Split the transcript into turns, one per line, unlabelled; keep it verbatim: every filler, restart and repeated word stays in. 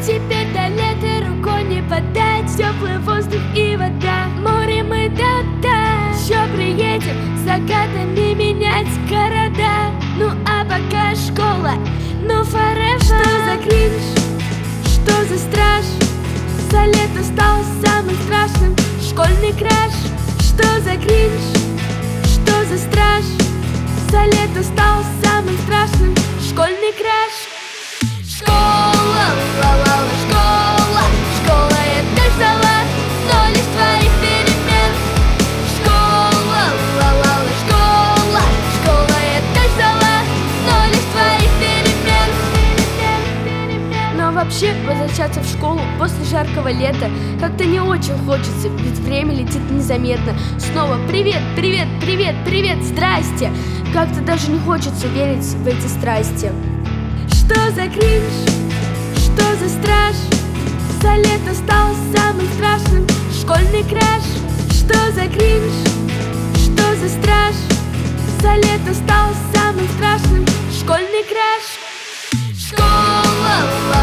теперь до лета рукой не подать. Теплый воздух и вода, море мы да-да. Еще приедем с закатами менять города. Ну а пока школа, ну forever. Что за кринж, что за страж? За лето стал самым страшным школьный краш. Что за кринж, что за страж? За лето стал самым страшным школьный краш. Школа, ла-ла-ла, школа, школа я так ждала, но лишь твоих перемен. Школа, ла-ла-ла, школа, школа я так ждала, но лишь твоих перемен. Но вообще возвращаться в школу после жаркого лета как-то не очень хочется, ведь время летит незаметно. Снова привет, привет, привет, привет, здрасте. Как-то даже не хочется верить в эти страсти. Что за кринж, что за страж? За лето стал самым страшным школьный краш. Что за кринж, что за страж? За лето стал самым страшным школьный краш. Школа,